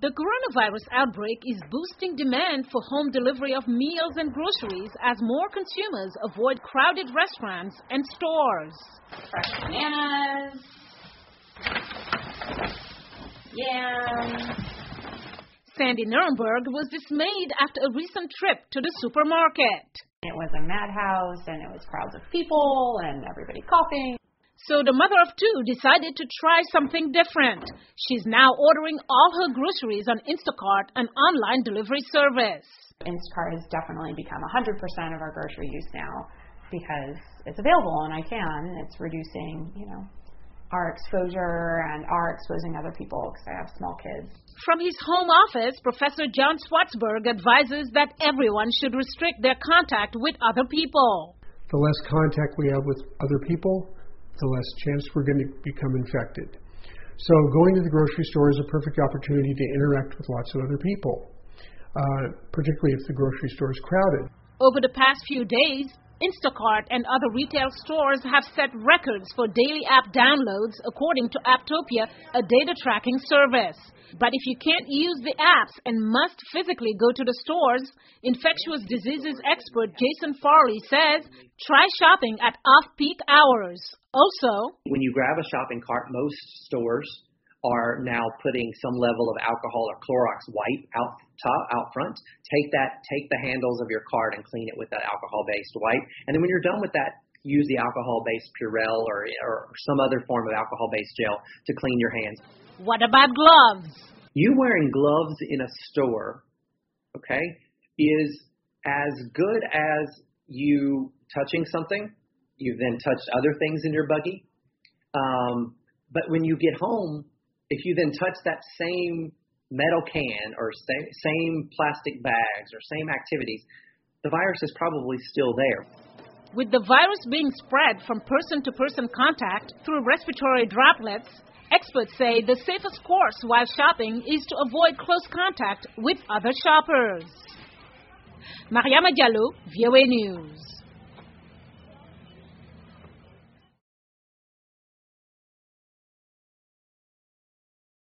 The coronavirus outbreak is boosting demand for home delivery of meals and groceries as more consumers avoid crowded restaurants and stores. Fresh bananas, yams. Sandy Nuremberg was dismayed after a recent trip to the supermarket. It was a madhouse, and it was crowds of people, and everybody coughing. So the mother of two decided to try something different. She's now ordering all her groceries on Instacart, an online delivery service. Instacart has definitely become 100% of our grocery use now because it's available and I can. It's reducing, our exposure and our exposing other people because I have small kids. From his home office, Professor John Swartzberg advises that everyone should restrict their contact with other people. The less contact we have with other people, the less chance we're going to become infected. So going to the grocery store is a perfect opportunity to interact with lots of other people, particularly if the grocery store is crowded. Over the past few days, Instacart and other retail stores have set records for daily app downloads, according to Apptopia, a data tracking service. But if you can't use the apps and must physically go to the stores, infectious diseases expert Jason Farley says, try shopping at off-peak hours. Also, when you grab a shopping cart, most stores are now putting some level of alcohol or Clorox wipe out front. Take the handles of your cart and clean it with that alcohol-based wipe. And then when you're done with that, use the alcohol-based Purell or some other form of alcohol-based gel to clean your hands. What about gloves? You wearing gloves in a store, okay, is as good as you touching something. You've then touched other things in your buggy. But when you get home, if you then touch that same metal can or same plastic bags or same activities, the virus is probably still there. With the virus being spread from person-to-person contact through respiratory droplets, experts say the safest course while shopping is to avoid close contact with other shoppers. Mariama Diallo, VOA News.